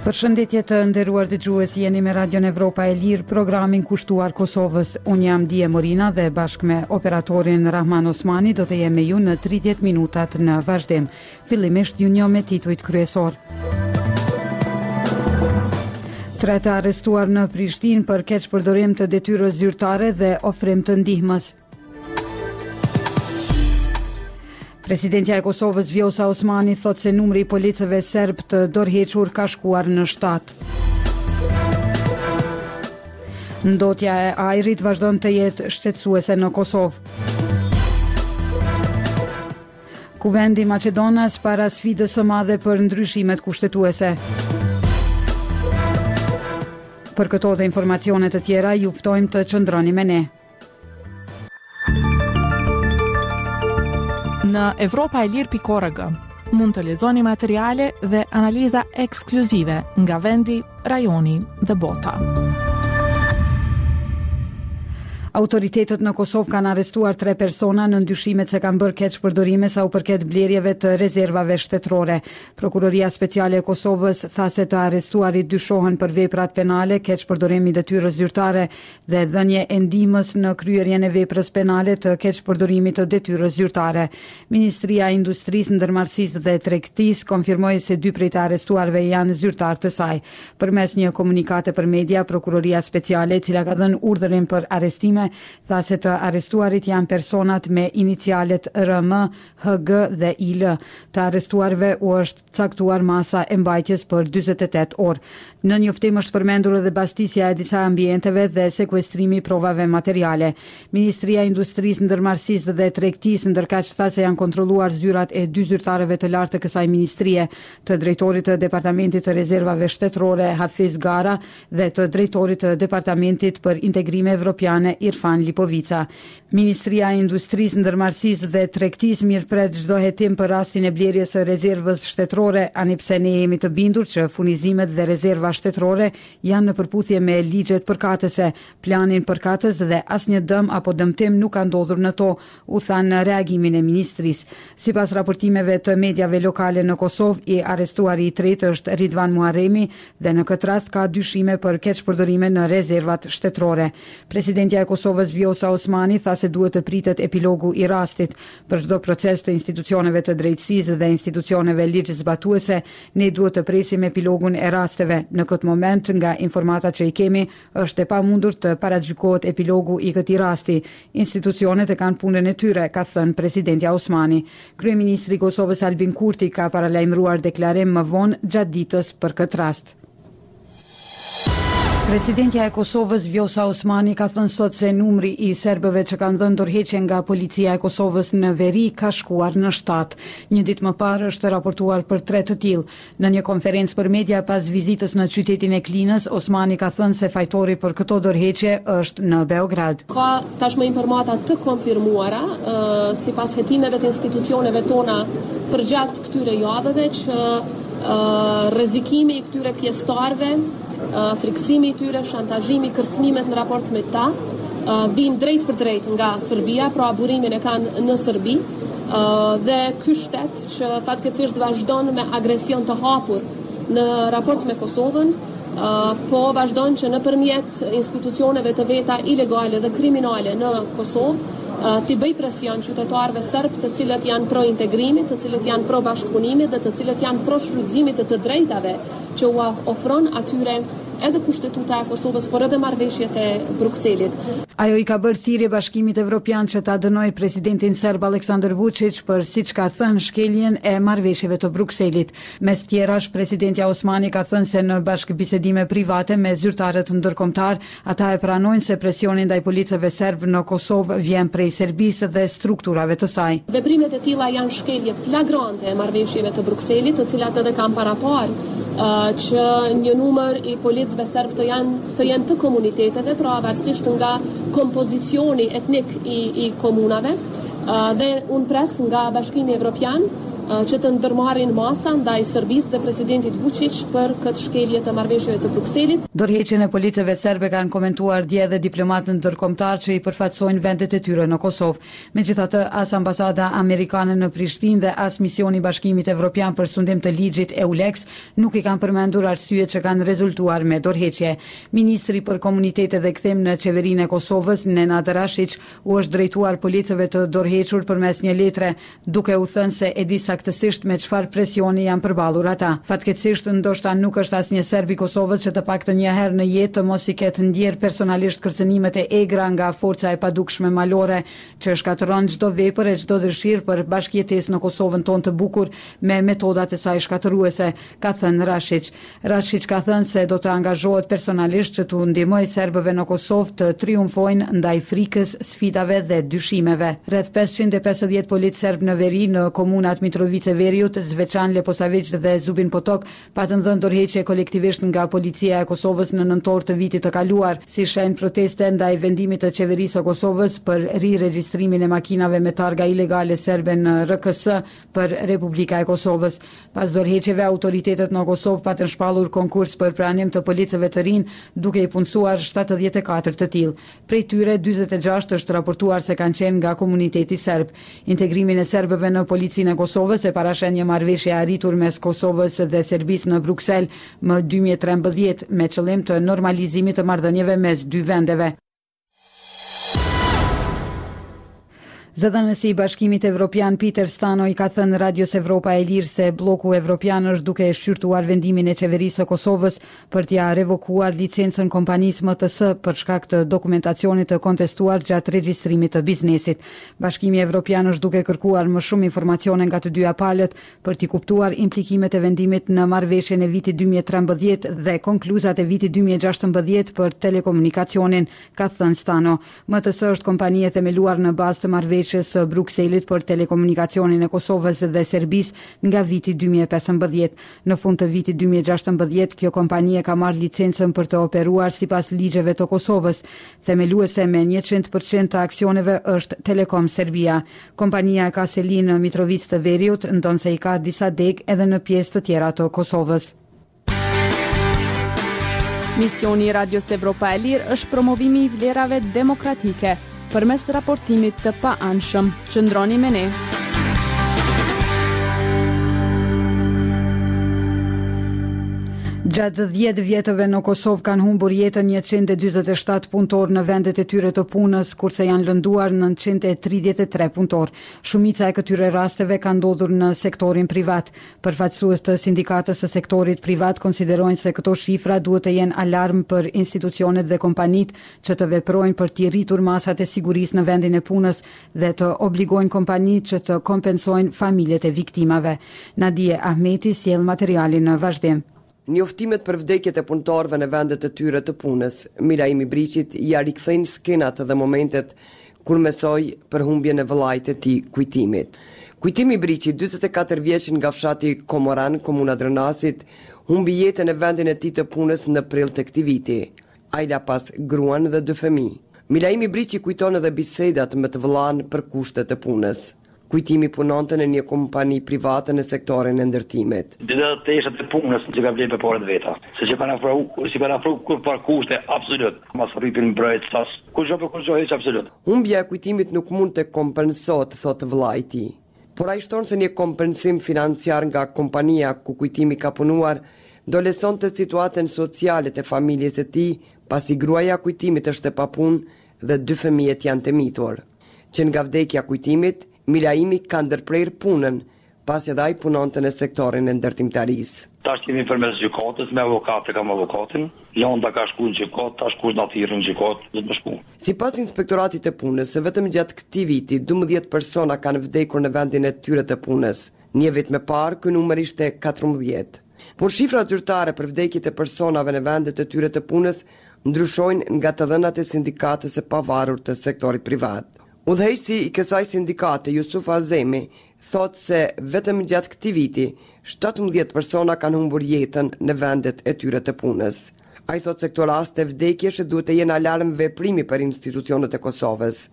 Përshëndetje të nderuar dëgjues, jeni me Radion Evropa e Lirë, programin kushtuar Kosovës. Unë jam Dije Morina dhe bashkë me operatorin Rahman Osmani do të jem me ju në 30 minutat në vazhdim. Fillimisht ju njoh me titujt kryesor. 3 të arrestuar në Prishtinë për keqpërdorim të detyrës zyrtare dhe ofrim të ndihmës. Presidentja e Kosovës Vjosa Osmani thot se numri i policëve serb të dorëhequr ka shkuar në 7. Ndotja e ajrit vazhdon të jetë shqetësuese në Kosovë. Kuvendi Maqedonas para sfidës së madhe për ndryshimet kushtetuese. Për këto dhe informacione të tjera ju ftojmë të qëndroni me ne. Në evropaelir.org mund të lexoni materiale dhe analiza ekskluzive nga vendi, rajoni dhe bota. Autoritetet në Kosovë kanë arrestuar 3 persona në ndyshimet se kanë bërë keqpërdorime sa u përket blerjeve të rezervave shtetërore. Prokuroria Speciale e Kosovës tha se të arrestuarit dyshohen për veprat penale, keqpërdorim i detyrës zyrtare dhe dhënje e ndihmës në kryerjen e veprës penale të keqpërdorimit të detyrës zyrtare. Ministria e Industrisë, Ndërmarrësisë dhe Tregtisë konfirmoi se 2 prej të arrestuarve janë zyrtar të saj. Përmes një komunikate për media, Prokuroria Speciale, e cila ka dhënë urdhërin për arrestime, tha se të arrestuarit janë personat me inicialet RM, HG dhe IL. Të arrestuarve u është caktuar masa e mbajtjes për 48 orë. Në njoftim është përmendur edhe bastisja e disa ambienteve dhe sekuestrimi i provave materiale. Ministria e Industrisë, Ndërmarrësisë dhe Tregtisë ndërkaq tha se janë kontrolluar zyrat e 2 zyrtarëve të lartë të kësaj ministrie, të drejtorit të Departamentit të Rezervave Shtetërore Hafiz Gara dhe të drejtorit të Departamentit për Integrime Evropiane Irfan Lipovica. Ministria e Industrisë, Ndërmarrësisë dhe Tregtisë mirëpret çdo hetim për rastin e blerjes së rezervës shtetërore, anipse ne jemi të bindur që furnizimet dhe rezerva shtetërore janë në përputhje me ligjet përkatëse, planin përkatës dhe asnjë dëm apo dëmtim nuk ka ndodhur në to, u thanë në reagimin e ministrisë. Sipas raportimeve të mediave lokale në Kosovë, i arrestuari i tretë është Ridvan Muharremi dhe në këtë rast ka dyshime për keqpërdorime në rezervat shtetërore. Presidentja e Kosovës Vjosa Osmani tha se duhet të pritet epilogu i rastit. Për çdo proces të institucioneve të drejtësisë dhe institucioneve ligjzbatuese, ne duhet të presim epilogun e rasteve. Në këtë moment, nga informatat që i kemi, është e pamundur të paragjykohet epilogu i këtij rasti. Institucionet e kanë punën e tyre, ka thënë presidentja Osmani. Kryeministri i Kosovës Albin Kurti ka paralajmëruar deklarim më vonë gjatë ditës për këtë rast. Presidentja e Kosovës Vjosa Osmani ka thënë sot se numri i serbëve që kanë dhënë dorëheqje nga policia e Kosovës në veri ka shkuar në 7. Një ditë më parë është raportuar për 3 të tillë. Në një konferencë për media pas vizitës në qytetin e Klinës, Osmani ka thënë se fajtori për këto dorëheqje është në Beograd. Ka tashmë informata të konfirmuara sipas hetimeve të institucioneve tona përgjatë këtyre javëve që rrezikimi i këtyre pjesëtarëve, friksimi i tyre, shantazhimi, kërcënimet në raport me ta, vinë drejt për drejt nga Serbia, pra burimin e kanë në Serbi, dhe ky shtet që fatkeqësisht vazhdon me agresion të hapur në raport me Kosovën, po vazhdon që nëpërmjet institucioneve të veta ilegale dhe kriminale në Kosovë të bëj presion qytetarëve serb të cilët janë pro integrimit, të cilët janë pro bashkëpunimit dhe të cilët janë pro shfrytëzimit të drejtave që u ofron atyre edhe kushtetuta e Kosovës, por edhe marrëveshjet e Brukselit. Ajo i ka bërë thirrje Bashkimit Evropian që ta dënojë presidentin serb Aleksandar Vučić për, siç ka thënë, shkeljen e marrëveshjeve të Brukselit. Mes tjerash, presidentja Osmani ka thënë se në bashkëbisedime private me zyrtarët ndërkombëtar, ata e pranojnë se presioni ndaj policëve serb në Kosovë vjen prej Serbisë dhe strukturave të saj. Veprimet e tilla janë shkelje flagrante e marrëveshjeve të Brukselit, të cilat edhe kanë paraparë që një numër i policëve serb të jenë të komuniteteve, pra varësisht nga kompozicioni etnik i komunave, dhe unë pres nga Bashkimi Evropian që të ndërmarrin masa ndaj Serbisë dhe presidentit Vučić për këtë shkelje të marrëveshjeve të Brukselit. Dorëheqjen e policëve serbe kanë komentuar dje dhe diplomatë ndërkombëtar që i përfaqësojnë vendet e tyre në Kosovë. Megjithatë, as ambasada amerikane në Prishtinë dhe as misioni i Bashkimit Evropian për sundim të ligjit EULEX nuk i kanë përmendur arsyet që kanë rezultuar me dorëheqje. Ministri për komunitete dhe kthim në qeverinë e Kosovës, Nenad Rashić, u është drejtuar policëve të dorëhequr përmes një letre, duke u thënë se e di saktësisht me çfarë presioni janë përballur ata. Fatkeqësisht, ndoshta nuk është asnjë serb i Kosovës që të paktën një herë në jetë të mos i ketë ndjer personalisht kërcënimet e egra nga forca e padukshme malore, që shkatërron çdo vepër e çdo dëshirë për bashkëjetesë në Kosovën tonë të bukur me metodat e saj shkatëruese, ka thënë Rashić. Rashić ka thënë se do të angazhohet personalisht që të ndihmojë serbëve në Kosovë të triumfojnë ndaj frikës, sfidave dhe dyshimeve. Rreth 550 policë serb në veri në komunat Mitrovice Veriut, Zveçan, Leposavić dhe Zubin Potok patën dhënë dorëheqje kolektivisht nga policia e Kosovës në nëntor të vitit të kaluar, si shenjë proteste ndaj vendimit të qeverisë së Kosovës për riregjistrimin e makinave me targa ilegale serbe në RKS për Republika e Kosovës. Pas dorëheqjeve, autoritetet në Kosovë patën shpallur konkurs për pranim të policëve të rinj, duke i punësuar 74 të tillë. Prej tyre 46 është raportuar se kanë qenë nga komuniteti serb. Integrimin e serbëve në policinë e Kosovës e parashen një marrëveshje arritur mes Kosovës dhe Serbisë në Bruksel më 2013 me qëllim të normalizimit të marrëdhënieve mes dy vendeve. Zëdhënësi i Bashkimit Evropian Peter Stano i ka thënë Radios Evropa e Lirë se bloku evropian është duke shqyrtuar vendimin e qeverisë së Kosovës për t'ia revokuar licencën kompanisë MTS për shkak të dokumentacionit të kontestuar gjatë regjistrimit të biznesit. Bashkimi Evropian është duke kërkuar më shumë informacione nga të dyja palët për t'i kuptuar implikimet e vendimit në marrëveshjen e vitit 2013 dhe konkluzat e vitit 2016 për telekomunikacionin, ka thënë Stano. MTS është kompani e themeluar në bazë të marrëveshjes së Brukselit për telekomunikacionin e Kosovës dhe Serbisë nga viti 2015. Në fund të vitit 2016, kjo kompani e ka marrë licencën për të operuar sipas ligjeve të Kosovës. Themeluese me 100% të aksioneve është Telekom Serbia. Kompania ka seli në Mitrovic të Veriut, ndonse i ka disa degë edhe në pjesë të tjera të Kosovës. Misioni i Radios Evropa e Lirë është promovimi i vlerave demokratike përmes raportimit të pa-anshëm. Qëndroni me ne. Gjatë 10 vjetëve në Kosovë kanë humbur jetën 147 punëtor në vendet e tyre të punës, kurse janë lënduar 933 punëtor. Shumica e këtyre rasteve kanë ndodhur në sektorin privat. Përfaqësues të sindikatës së sektorit privat konsiderojnë se këto shifra duhet të jenë alarm për institucionet dhe kompanitë që të veprojnë për t'i rritur masat e sigurisë në vendin e punës dhe të obligojnë kompanitë që të kompensojnë familjet e viktimave. Nadije Ahmeti sjell materialin në vazhdim. Njoftimet për vdekjet e punëtorëve në vendet e tyre të punës, Milaimi Briqit ja rikthejnë skenat dhe momentet kur mesoi për humbjen e vëllait të tij kujtimit. Kujtimi Briqit, 44 vjeç nga fshati Komoran, komuna Drenasit, humbi jetën në vendin e tij të punës në prill të këtij viti. Ai la pas gruan dhe 2 fëmijë. Milaimi Briqi kujton edhe bisedat me të vëllain për kushtet e punës. Kujtimi punonte në një kompani private në sektorin e ndërtimit. Dhe të eshat të punës që ka vlerë për parët veta. Se që kanë afru kur par kushte absolut. Mas rripin mbrojt sas. Kur gjo heq absolut. Humbja e kujtimit nuk mund të kompensot, thot vllai i tij. Por ai shton se një kompensim financiar nga kompania ku kujtimi ka punuar do lesonte situatën sociale të familjes së tij, pasi gruaja e kujtimit është e papunë dhe 2 fëmijët janë të mitur. Që nga vdekja kujtimit, Milaimi ka ndërprer punën, pasi edhe ai punonte në sektorin e ndërtimtarisë. Tash kemi përmes gjykatës, me avokat kam avokatin, Jonda ka shku në gjykat, tash kush na thirrën në gjykat, do të më shku. Sipas Inspektoratit të Punës, vetëm gjatë këtij viti 12 persona kanë vdekur në vendin e tyre të punës. Një vit më parë ky numër ishte 14. Por shifrat zyrtare për vdekjet e personave në vendet e tyre të punës ndryshojnë nga të dhënat e sindikatës së pavarur të sektorit privat. Udhëheqësi i kësaj sindikate, Jusuf Azemi, thot se vetëm gjatë këtij viti 17 persona kanë humbur jetën në vendet e tyre të punës. Ai thot se këto raste vdekjesh duhet të jenë alarm veprimi për institucionet e Kosovës.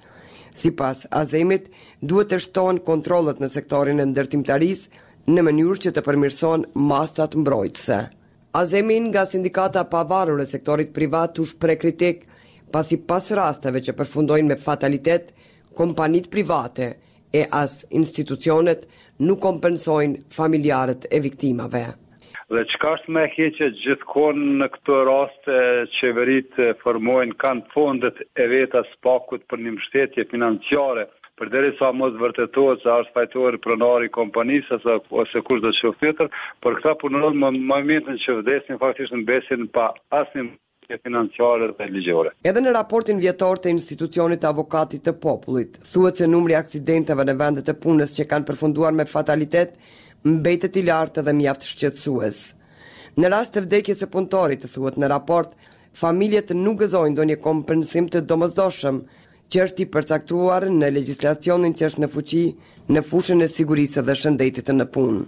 Sipas Azemit, duhet të shtohen kontrollet në sektorin e ndërtimtarisë në mënyrë që të përmirëson masat mbrojtëse. Azemin nga sindikata pavarur e sektorit privat u shpreh kritik pasi pas rasteve që përfundojnë me fatalitet, kompanitë private e as institucionet nuk kompensojnë familjarët e viktimave. Dhe çka është më e keqe, gjithkohë në këto raste qeveritë formojnë kanë fondet e veta spakut për një mbështetje financiare, përderisa mos vërtetohet se është fajtor pronari i kompanisë ose kushdo tjetër, por këta punonjës në momentin që vdesin faktikisht mbesin pa asnjë financiare dhe ligjore. Edhe në raportin vjetor të institucionit avokatit të popullit, thuhet se numri i aksidenteve në vendet e punës që kanë përfunduar me fatalitet mbetet i lartë dhe mjaft shqetësues. Në rast të vdekjes së punëtorit, thuhet në raport, familjet nuk gëzojnë ndonjë kompensim të domosdoshëm që është i përcaktuar në legjislacionin që është në fuqi në fushën e sigurisë dhe shëndetit në punë.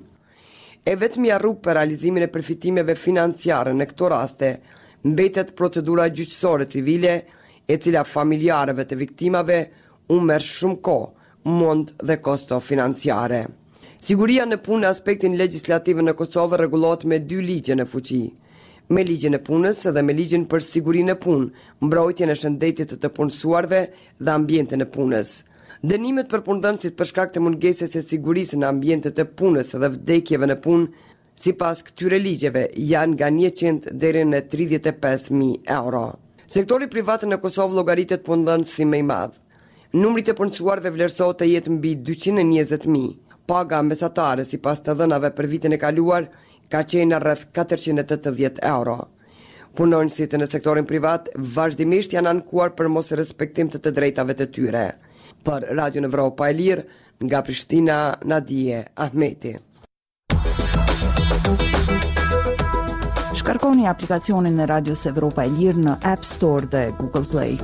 E vetmja rrugë për realizimin e përfitimeve financiare në këto raste mbetet procedura gjyqësore civile, e cila familjarëve të viktimave u merr shumë kohë, mund dhe kosto financiare. Siguria në punë në aspektin legjislativ në Kosovë rregullohet me 2 ligje në fuqi, me ligjin e punës dhe me ligjin për sigurinë e punë, mbrojtjen e shëndetit të punësuarve dhe ambientin e punës. Dënimet për punëdhënësit për shkak të mungesës së sigurisë në ambientet e punës dhe vdekjeve në punë, sipas këtyre ligjeve, janë nga 100 deri në 35.000 euro. Sektori privat në Kosovë llogaritet punëdhënës si më i madh. Numri të punësuarve vlerësohet të jetë mbi 220.000. Paga mesatare sipas të dhënave për vitin e kaluar ka qenë rreth 480 euro. Punonjësit në sektorin privat vazhdimisht janë ankuar për mos respektim të drejtave të tyre. Për Radio Evropa e Lirë, nga Prishtina, Nadije Ahmeti. Shkarkoni aplikacionin e Radios Evropa e Lirë në App Store dhe Google Play.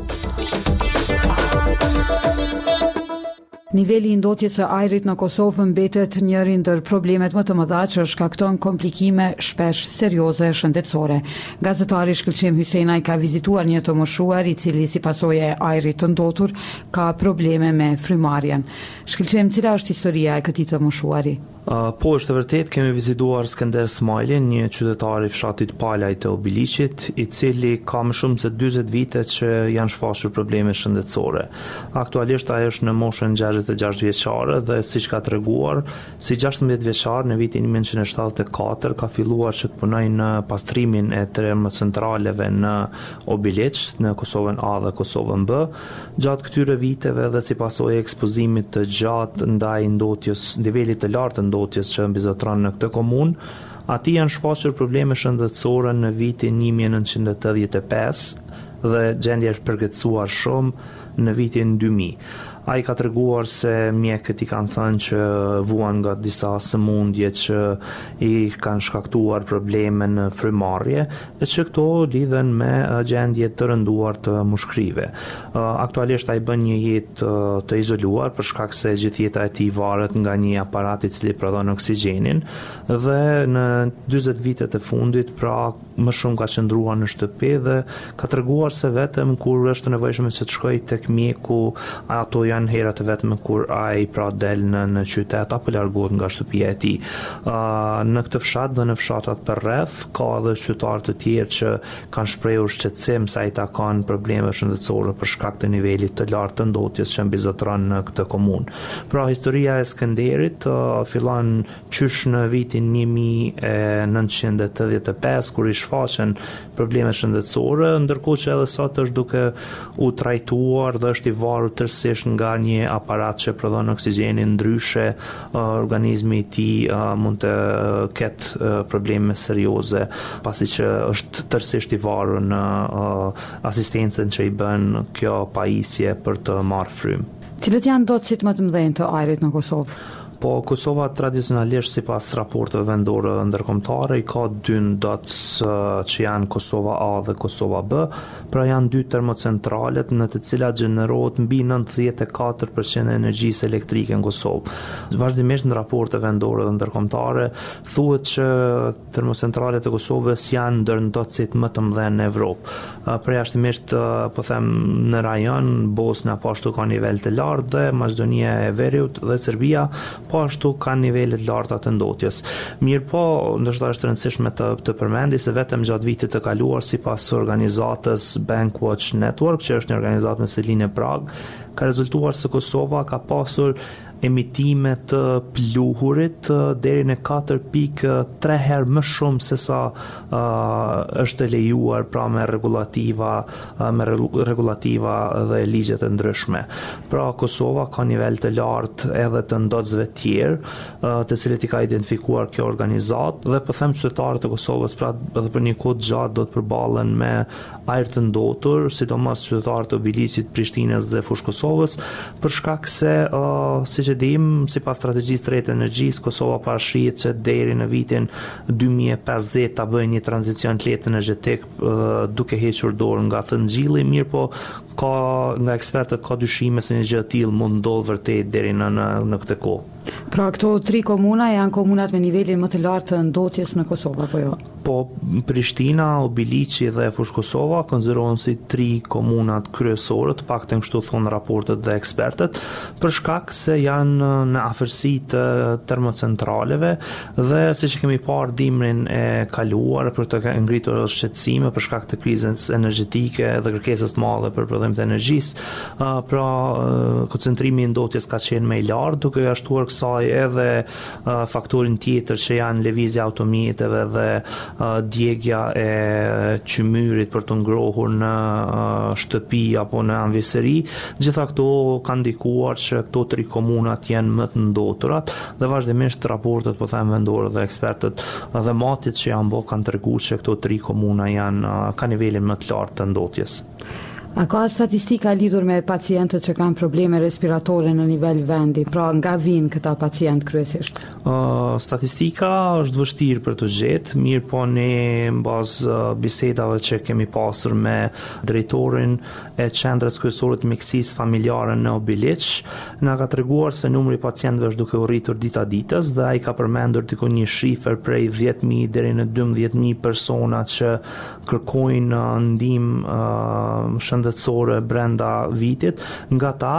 Niveli i ndotjes së ajrit në Kosovë mbetet njëri ndër problemet më të mëdha që shkakton komplikime shpesh serioze shëndetësore. Gazetari Shkëlqim Hysenaj ka vizituar një të moshuar i cili si pasojë e ajrit të ndotur ka probleme me frymarrjen. Shkëlqim, cila është historia e këtij të moshuari? Po, është vërtet, kemi vizituar Skënder Smajlin, një qytetar i fshatit Palaj të Obiliqit, i cili ka më shumë se 40 vite që janë shfaqur probleme shëndetësore. Aktualisht ai është në moshën 66 vjeçare dhe siç ka treguar, si 16 vjeçar në vitin 1974 ka filluar që të punojë në pastrimin e termocentraleve në Obiliq, në Kosovën A dhe Kosovën B. Gjatë këtyre viteve dhe si pasojë e ekspozimit të gjatë ndaj ndotjes, nivelit të lartë të ndotjes që mbizotron në këtë komunë, ati janë shfaqur probleme shëndetësore në vitin 1985 dhe gjendja është përkeqësuar shumë në vitin 2000. Ai ka treguar se mjekët i kanë thënë që vuan nga disa sëmundje që i kanë shkaktuar probleme në frymarrje, e që këto lidhen me gjendje të rënduar të mushkrive. Aktualisht ai bën një jetë të izoluar për shkak se gjithë jeta e tij varet nga një aparat i cili prodhon oksigjenin dhe në 40 vitet e fundit pra më shumë ka qëndruar në shtëpi dhe ka treguar se vetëm kur është nevojshme që të shkojë tek mjeku, ato janë herat e vetme kur ai pra del në qytet apo largohet nga shtëpia e tij. Në këtë fshat dhe në fshatat përreth ka edhe qytetarë të tjerë që kanë shprehur shqetësim se ata kanë probleme shëndetësore për shkak të nivelit të lartë të ndotjes që mbizotron në këtë komunë. Pra historia e Skënderit fillon qysh në vitin 1985 kur i shfaqen probleme shëndetësore, ndërkohë që edhe sot është duke u trajtuar dhe është i varur tërësisht nga një aparat që prodhon oksigjenin, ndryshe organizmi i tij mund të ketë probleme serioze pasi që është tërësisht i varur në asistencën që i bën kjo pajisje për të marrë frymë. Cilët janë ndotësit më të mëdhenj të ajrit në Kosovë? Po Kosova tradicionalisht sipas raporteve vendore ndërkombëtare i ka dy ndots që janë Kosova A dhe Kosova B, pra janë dy termocentralet në të cilat gjenerohet mbi 94% e energjisë elektrike në Kosovë. Vazhdimisht në raporte vendore dhe ndërkombëtare thuhet që termocentralet e Kosovës janë ndër ndotësit më të mëdhenj në Evropë. Përjashtimisht po them në rajon Bosnia po ashtu ka nivel të lartë dhe Maqedonia e Veriut dhe Serbia po ashtu kanë nivele të larta të ndotjes. Mirë po, ndoshta është rëndësishme të përmendi se vetëm gjatë vitit të kaluar sipas organizatës Bankwatch Network, që është një organizatë me sedinë në Prag, ka rezultuar se Kosova ka pasur emitime të pluhurit deri në 4.3 herë më shumë se sa është lejuar pra me regulativa dhe ligjet e ndryshme. Pra Kosova ka nivel të lartë edhe të ndotsve tjerë, të cilët i ka identifikuar kjo organizat, dhe po them qytetarët e Kosovës pra edhe për një kohë gjatë do të përballen me ajër të ndotur, sidomos qytetarët e Tbilisit, Prishtinës dhe Fushë Kosovës, për shkak se siç e dim, sipas strategjisë së tretë energjisë, Kosova parashihet që deri në vitin 2050 ta bëjë një tranzicion të lehtë energjetik duke hequr dorë nga thëngjilli, mirë po nga ekspertët ka dyshime se një gjë e tillë mund ndodhë vërtet deri në këtë kohë. Pra këto 3 komuna janë komunat me nivelin më të lartë të ndotjes në Kosovë apo jo? Po Prishtina, Tbilisi dhe Fushë Kosova konsiderohen si 3 komunat kryesore, të paktën kështu thonë raportet dhe ekspertët, për shkak se janë në afërsi të termocentraleve dhe siç e kemi parë dimrin e kaluar për të ngritur shqetësime për shkak të krizës energjetike dhe kërkesës të madhe për prodhim të energjisë, pra koncentrimi i ndotjes ka qenë më i lartë, duke jashtuar kësaj edhe faktorin tjetër që janë lëvizja automjeteve dhe djegja e qymyrit për të ngrohur në shtëpi apo në anvesëri. Gjitha këto kanë ndikuar që këto 3 komunat janë më të ndoturat dhe vazhdimisht raportet po them vendore dhe ekspertët dhe matit që janë bërë kanë treguar që këto 3 komuna kanë nivelin më të lartë të ndotjes. A ka statistika lidhur me pacientët që kanë probleme respiratore në nivel vendi, pra nga vinë këta pacient kryesisht? Statistika është vështirë për të gjetë, mirë po ne bazë bisedave që kemi pasur me drejtorin e qendrës kryesore të mjekësisë familjare në Tbilisi, na ka treguar se numri i pacientëve është duke u rritur dita ditës dhe ai ka përmendur diku një shifër prej 10.000 deri në 12.000 persona që kërkojnë ndihmë shëndetësore brenda vitit. Nga ta,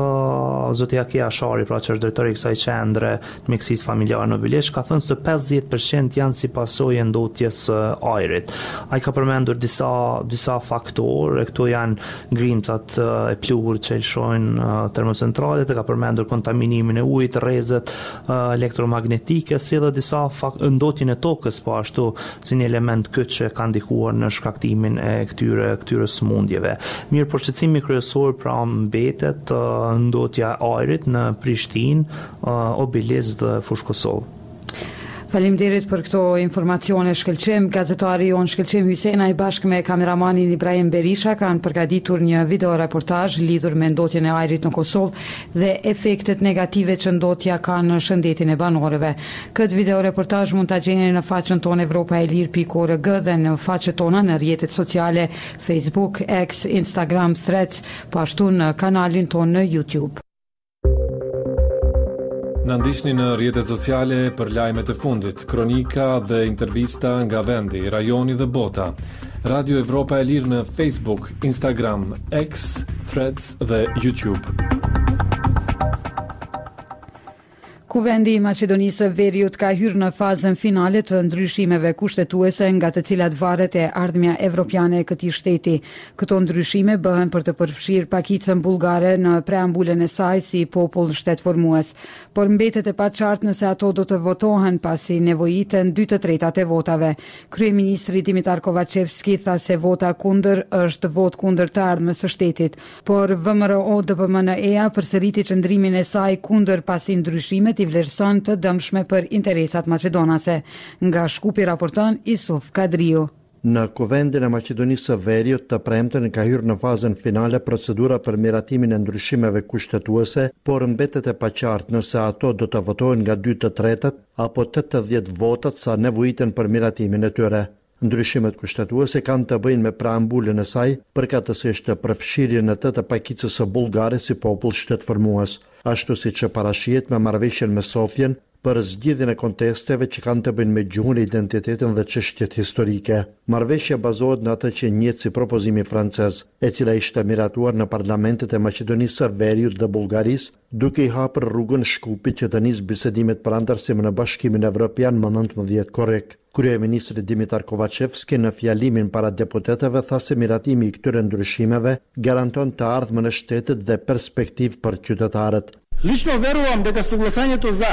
zotja Kea Shari, pra që është drejtori i kësaj qendre të mjekësisë familjare në Tbilisi, ka thënë se 50% janë si pasojë e ndotjes ajrit. Ai ka përmendur disa faktorë, këto janë ngrimcat e pluhurit që lëshojnë termocentralet, ka përmendur kontaminimin e ujit, rrezet elektromagnetike, si dhe disa ndotjen e tokës, po ashtu si një element këtë që ka ndikuar në shkaktimin e këtyre sëmundjeve. Mirë, përshqetësimi kryesor pra mbetet ndotja e ajrit në Prishtinë, Tbilisi dhe Fushë Kosovë. Faleminderit për këto informacione shkëlqim. Gazetari jon Shkëlqim Hysena i bashkë me kameramanin Ibrahim Berisha kanë përgatitur një video reportazh lidhur me ndotjen e ajrit në Kosovë dhe efektet negative që ndotja ka në shëndetin e banorëve. Këtë video reportazh mund ta gjeni në faqen tonë europaelir.org dhe në faqet tona në rrjetet sociale Facebook, X, Instagram, Threads, po ashtu në kanalin tonë në YouTube. Në ndiqni në rrjetet sociale për lajmet e fundit, kronika dhe intervista nga vendi, rajoni dhe bota. Radio Evropa e Lirë në Facebook, Instagram, X, Threads dhe YouTube. Kuvendi i Maqedonisë së Veriut ka hyrë në fazën finale të ndryshimeve kushtetuese nga të cilat varet e ardhmja evropiane e këtij shteti. Këto ndryshime bëhen për të përfshirë pakicën bullgare në preambulën e saj si popull shtetformues, por mbetet e paqartë nëse ato do të votohen pasi nevojiten 2/3 e votave. Kryeministri Dimitar Kovacevski tha se vota kundër është votë kundër të ardhmës së shtetit, por VMRO-DPMNE-ja përsëriti qëndrimin e saj kundër pasi ndryshimet i vlerëson të dëmshme për interesat maqedonase. Nga Shkupi raporton Isuf Kadriu. Në Kuvendin e Maqedonisë së Veriut të premten ka hyrë në fazën finale procedura për miratimin e ndryshimeve kushtetuese, por mbetet e paqartë nëse ato do të votohen nga 2/3 apo 80 votat sa nevojiten për miratimin e tyre. Ndryshimet kushtetuese kanë të bëjnë me preambulën e saj, përkatësisht përfshirjen e të pakicës së bullgare si popull shtetformues, ashtu siç e parashihet me marrëveshjen me Sofjen për zgjidhjen e kontesteve që kanë të bëjnë me gjuhën, identitetin dhe çështjet historike. Marrëveshja bazohet në atë që njihet si propozimi francez, e cila ishte miratuar në parlamentet e Maqedonisë së Veriut dhe Bullgarisë, duke I hapur rrugën Shkupit që të nisë bisedimet për antarësim në Bashkimin Evropian më 19 korrik. Kryeministri Dimitar Kovacevski në fjalimin para deputetëve tha se miratimi I këtyre ndryshimeve garanton të ardhmen e shtetit dhe perspektivë për qytetarët. Lično verujem дека согласањето за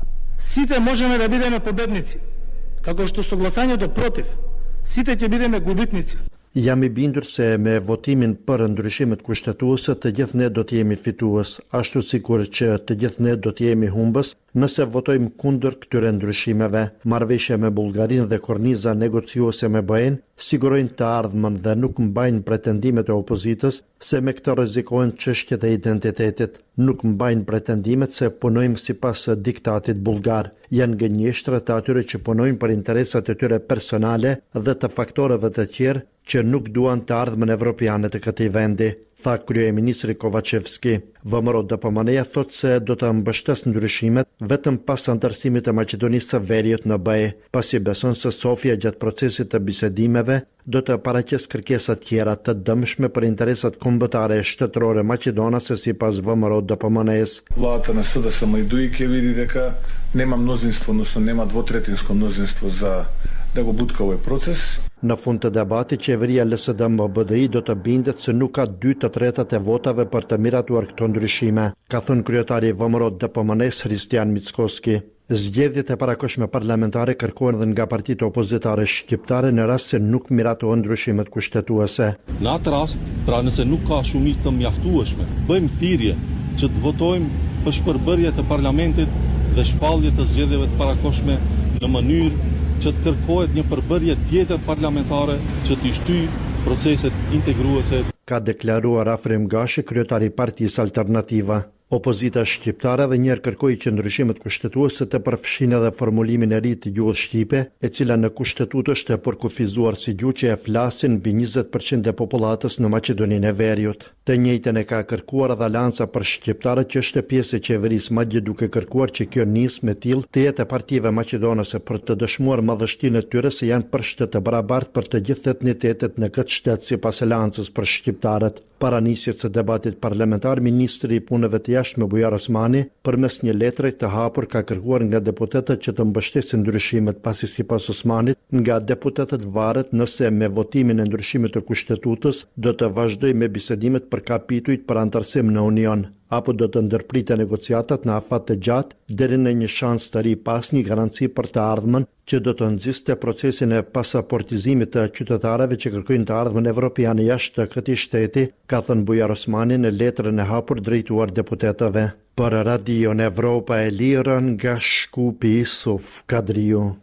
сите можеме да бидеме победници, како што согласањето против сите ќе бидеме губитници. Jam I bindur se me votimin për ndryshimet kushtetuese të gjithë ne do të jemi fitues, ashtu sikur që të gjithë ne do të jemi humbës nëse votojmë kundër këtyre ndryshimeve. Marrëveshja me Bullgarinë dhe korniza negociuese me BE-n sigurojnë të ardhmen dhe nuk mbajnë pretendimet e opozitës se me këtë rrezikohen çështjet e identitetit. Nuk mbajnë pretendimet se punojmë sipas diktatit bullgar. Janë gënjeshtra të atyre që punojnë për interesat e tyre personale dhe të faktorëve të tjerë që nuk duan të ardhmen evropiane të këtij vendi, tha kryeministri Kovacevski. VMRO DPMN-ja thot se do të mbështes ndryshimet vetëm pas antarësimit të Maqedonisë së Veriut në BE, pasi beson se Sofia gjatë procesit të bisedimeve do të paraqes kërkesa tjera të dëmshme për interesat kombëtare e shtetërore maqedonase sipas VMRO DPMN-s. Владата на СДСМ и ДУИ ќе види дека нема мнозинство, односно нема двотретинско мнозинство за да го бутка овој процес. Në fund të debatit, qeveria LSD-MBDI do të bindet se nuk ka 2/3 e votave për të miratuar këto ndryshime, ka thënë kryetari I VMRO DPMN-s Hristian Mickoski. Zgjedhjet e parakohshme parlamentare kërkohen dhe nga partitë opozitare shqiptare në rast se nuk miratohen ndryshimet kushtetuese. Në atë rast, pra nëse nuk ka shumicë të mjaftueshme, bëjmë thirrje që të votojmë për shpërbërje të parlamentit dhe shpallje të zgjedhjeve të parakohshme në mënyrë që të kërkohet një përbërje tjetër parlamentare që të shtyjë proceset integruese. Ka deklaruar Afrim Gashi, kryetari I Partisë Alternativa. Opozita shqiptare dhe njerë kërkoi që ndryshimet kushtetuese të përfshin edhe formulimin e ri të gjuhës shqipe, e cila në kushtetutë është e përkufizuar si gjuhë që e flasin mbi 20% e popullatës në Maqedoninë e Veriut. Të njëjtën e ka kërkuar edhe Alanca për shqiptarët që është pjesë e qeverisë madje duke kërkuar që kjo nismë tillë të jetë e partive maqedonase për të dëshmuar madhështinë e tyre se janë përshtet të barabartë për të gjithë etnitetet në këtë shtet sipas Alancës për shqiptarët. Para nisjes së debatit parlamentar, ministri I punëve të jashtme Bujar Osmani, përmes një letre të hapur ka kërkuar nga deputetët që të mbështesin ndryshimet, pasi sipas Osmanit, nga deputetët varet nëse me votimin e ndryshimit të kushtetutës do të vazhdojë me bisedimet për kapitujt për antarësim në Union, apo do të ndërprite negociatat në afat të gjatë deri në një shans të ri pas një garanci për të ardhmen që do të nxiste procesin e pasaportizimit të qytetarëve që kërkojnë të ardhmen evropiane jashtë këtij shteti, ka thënë Bujar Osmani në letrën e hapur drejtuar deputetëve. Për Radion Evropa e Lirë nga Shkupi Isuf Kadriu.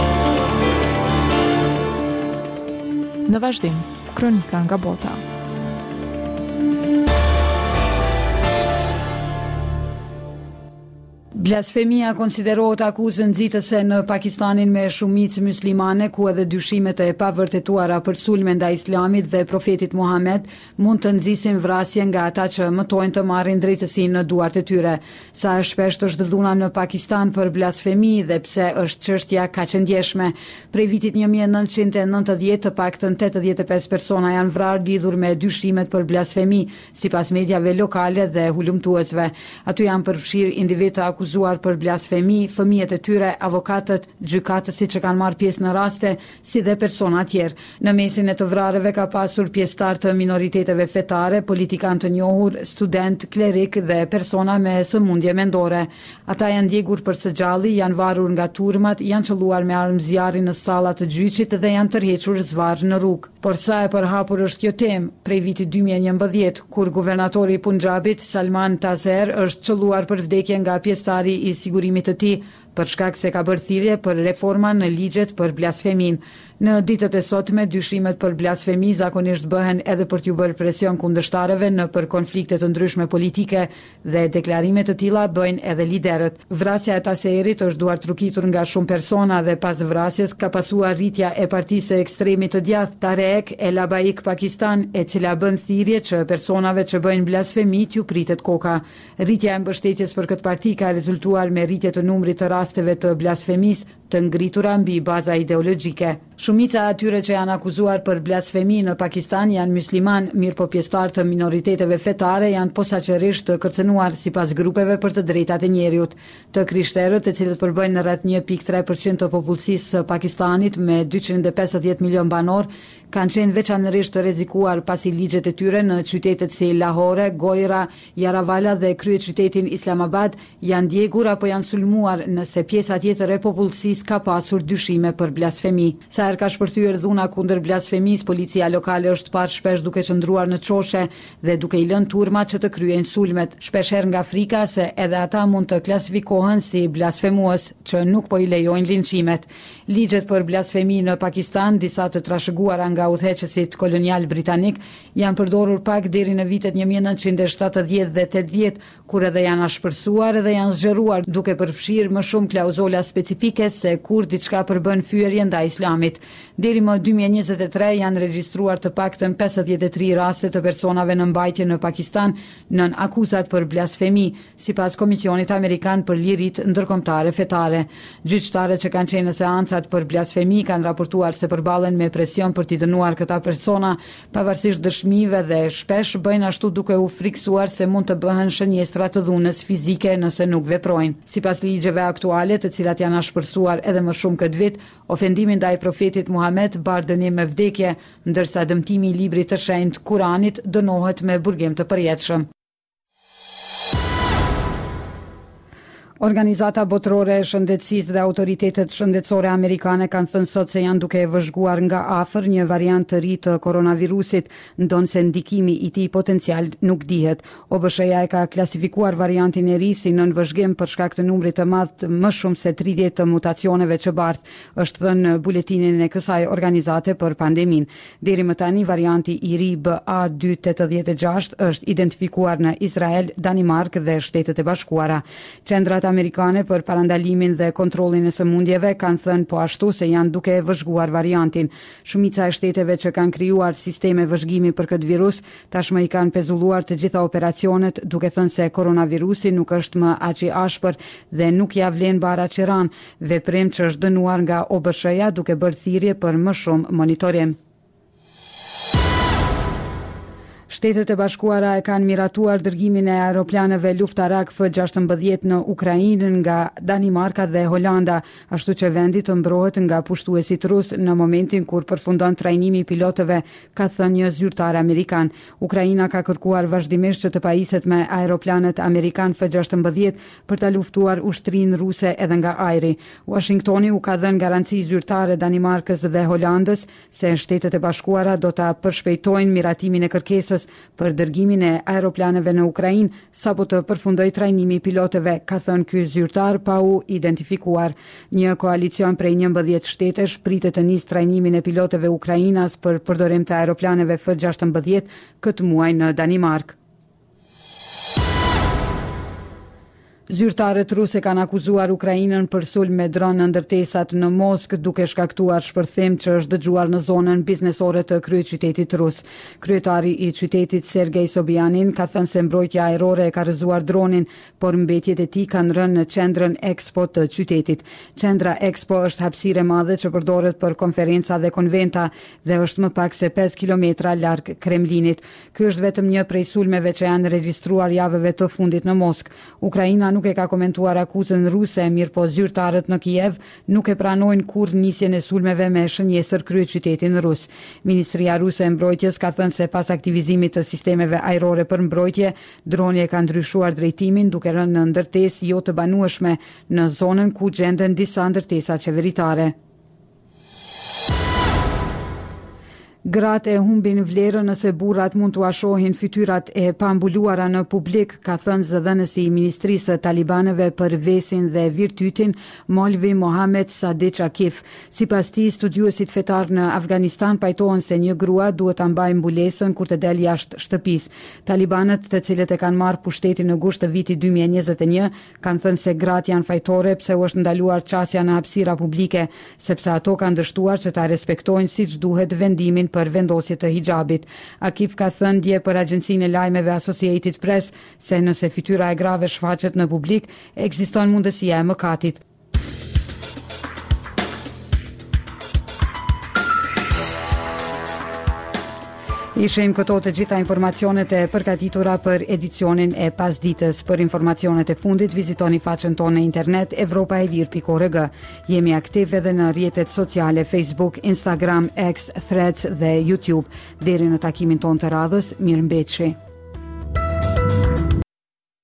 Në vazhdim, kronika nga bota. Blasfemia konsiderohet akuzë nxitëse në Pakistanin me shumicë muslimane, ku edhe dyshimet e pavërtetuara për sulme ndaj Islamit dhe profetit Muhammed mund të nxisin vrasje nga ata që mëtojnë të marrin drejtësinë në duart e tyre. Sa e shpesht është dhuna në Pakistan për blasfemi dhe pse është çështja kaq e ndjeshme. Prej vitit 1990 të paktën 85 persona janë vrarë lidhur me dyshimet për blasfemi, sipas mediave lokale dhe hulumtuesve. Aty janë përfshirë individ të akuzuar për blasfemi, fëmijët e tyre, avokatët, gjykatësit që kanë marrë pjesë në raste, si dhe persona tjerë. Në mesin e të vrarëve ka pasur pjesëtar të minoriteteve fetare, politikan të njohur, student, klerik dhe persona me sëmundje mendore. Ata janë ndjegur për së gjalli, janë varur nga turmat, janë qelluar me armë zjarri në sallat të gjyqit dhe janë tërhequr zvarr në rrugë. Por sa e përhapur është kjo temë prej vitit 2011, kur guvernatori i Punjabit, Salman Taseer, është qelluar për vdekje nga pjesëtari i sigurimit të tij për shkak se ka bërë thirrje për reforma në ligjet për blasfemin. Në ditët e sotme, dyshimet për blasfemi zakonisht bëhen edhe për t'ju bërë presion kundërshtarëve në për konflikte të ndryshme politike dhe deklarime të tilla bëjnë edhe liderët. Vrasja e Taseerit është duar trukitur nga shumë persona dhe pas vrasjes ka pasur rritja e partisë së ekstremit të djathtë Tarek El Abaik Pakistan, e cila bën thirrje që personave që bëjnë blasfemi t'ju pritet koka. Rritja e mbështetjes për këtë parti ka rezultuar me rritje të numrit të rasteve të blasfemisë të ngritura mbi baza ideologjike. Shumica atyre që janë akuzuar për blasfemi në Pakistan janë musliman, mirë po pjesëtar të minoriteteve fetare janë posaçërisht të kërcënuar sipas grupeve për të drejtat e njerëzit. Të krishterët, të cilët përbëjnë rreth 1.3% të popullsisë së Pakistanit me 250 milion banor, kanë qenë veçanërisht të rrezikuar pasi ligjet e tyre në qytetet si Lahore, Gojra, Yaravala dhe kryeqytetin Islamabad janë djegur apo janë sulmuar nëse pjesa tjetër e popullsisë ka pasur dyshime për blasfemi. Sa herë ka shpërthyer dhuna kundër blasfemisë, policia lokale është parë shpesh duke qëndruar në çoshe dhe duke i lënë turma që të kryejnë sulmet, shpeshherë nga frika se edhe ata mund të klasifikohen si blasfemues që nuk po i lejojnë linçimet. Ligjet për blasfemi në Pakistan, disa të trashëguara nga udhëheqësit kolonial britanik, janë përdorur pak deri në vitet 1970 dhe 80, kur edhe janë ashpërsuar edhe janë zgjeruar duke përfshirë më shumë klauzola specifike se kur diçka përbën fyerje ndaj islamit. Deri më 2023 janë regjistruar të paktën 53 raste të personave në mbajtje në Pakistan nën akuzat për blasfemi, sipas Komisionit Amerikan për Liritë Ndërkombëtare Fetare. Gjyqtarët që kanë qenë në seancat për blasfemi kanë raportuar se përballen me presion për t'i dënuar këta persona, pavarësisht dëshmive dhe shpesh bëjnë ashtu duke u friksuar se mund të bëhen shënjestra të dhunës fizike nëse nuk veprojnë. Sipas ligjeve aktuale, të cilat janë ashpërsuar edhe më shumë këtë vit, ofendimi ndaj profetit Muhammed bar dënim me vdekje, ndërsa dëmtimi i librit të shenjtë Kuranit dënohet me burgim të përjetshëm. Organizata botërore e shëndetësisë dhe autoritetet shëndetësore amerikane kanë thënë sot se janë duke vëzhguar nga afër një variant të ri të koronavirusit, ndonse ndikimi i tij potencial nuk dihet. OBSH-ja e ka klasifikuar variantin e ri si nën vëzhgim për shkak të numrit të madh të më shumë se 30 të mutacioneve që bart, është thënë në buletinin e kësaj organizate për pandemin. Deri më tani varianti i ri BA286 është identifikuar në Izrael, Danimark dhe Shtetet e Bashkuara. Qendrat amerikane për parandalimin dhe kontrollin e sëmundjeve kanë thënë po ashtu se janë duke vëzhguar variantin. Shumica e shteteve që kanë krijuar sisteme vëzhgimi për këtë virus tashmë i kanë pezulluar të gjitha operacionet, duke thënë se koronavirusi nuk është më aq i ashpër dhe nuk ja vlen bara qiran, veprim që është dënuar nga OBSH-ja duke bërë thirrje për më shumë monitorim. Shtetet e Bashkuara e kanë miratuar dërgimin e aeroplaneve luftarak F-16 në Ukrainë nga Danimarka dhe Holanda, ashtu që vendi të mbrohet nga pushtuesit rus në momentin kur përfundon trajnimi i pilotëve, ka thënë një zyrtar amerikan. Ukraina ka kërkuar vazhdimisht që të pajiset me aeroplanet amerikan F-16 për ta luftuar ushtrinë ruse edhe nga ajri. Washingtoni u ka dhënë garanci zyrtare Danimarkës dhe Holandës se Shtetet e Bashkuara do ta përshpejtojnë miratimin e kërkesës për dërgimin e aeroplaneve në Ukrainë sapo të përfundoj trajnimi i pilotëve, ka thënë ky zyrtar pa u identifikuar. Një koalicion prej 11 shtetesh pritet të nisë trajnimin e pilotëve ukrainas për përdorim të aeroplaneve F-16 këtë muaj në Danimark. Zyrtarët ruse kanë akuzuar Ukrainën për sulm me dron në ndërtesat në Moskë, duke shkaktuar shpërthim që është dëgjuar në zonën biznesore të kryeqytetit rus. Kryetari i qytetit Sergej Sobyanin ka thënë se mbrojtja ajrore e ka rrëzuar dronin, por mbetjet e tij kanë rënë në qendrën Expo të qytetit. Qendra Expo është hapësirë e madhe që përdoret për konferenca dhe konventa dhe është më pak se 5 kilometra larg Kremlinit. Ky është vetëm një prej sulmeve që janë regjistruar javëve të fundit në Moskë. Ukraina nuk e ka komentuar akuzën ruse, mirë po zyrtarët në Kiev nuk e pranojnë kurrë nisjen e sulmeve me shënjestër kryeqytetin rus. Ministria ruse e mbrojtjes ka thënë se pas aktivizimit të sistemeve ajrore për mbrojtje, droni e ka ndryshuar drejtimin duke rënë në ndërtesë jo të banueshme në zonën ku gjenden disa ndërtesa qeveritare. Gratë e humbin vlerën nëse burrat mund t'u shohin fytyrat e pambuluara në publik, ka thënë zëdhënësi i Ministrisë së Talibanëve për vesin dhe virtytin, Molvi Mohamed Sadiq Akif. Sipas tij, studiuesit fetar në Afganistan pajtohen se një grua duhet ta mbajë mbulesën kur të del jashtë shtëpisë. Talibanët, të cilët e kanë marrë pushtetin në gusht të vitit 2021, kanë thënë se gratë janë fajtore pse u është ndaluar qasja në hapësira publike, sepse ato kanë dështuar që ta respektojnë siç duhet vendimin për vendosje të hijabit. Akif ka thënë dje për agjencinë e lajmeve Associated Press se nëse fytyra e grave shfaqet në publik, ekziston mundësia e mëkatit. Ishim këto të gjitha informacionet e përgatitura për edicionin e pasditës. Për informacionet e fundit, vizitoni faqen tonë në internet evropaelir.org. Jemi aktiv edhe në rrjetet sociale Facebook, Instagram, X, Threads dhe YouTube. Deri në takimin tonë të radhës, mirëmbëjtje.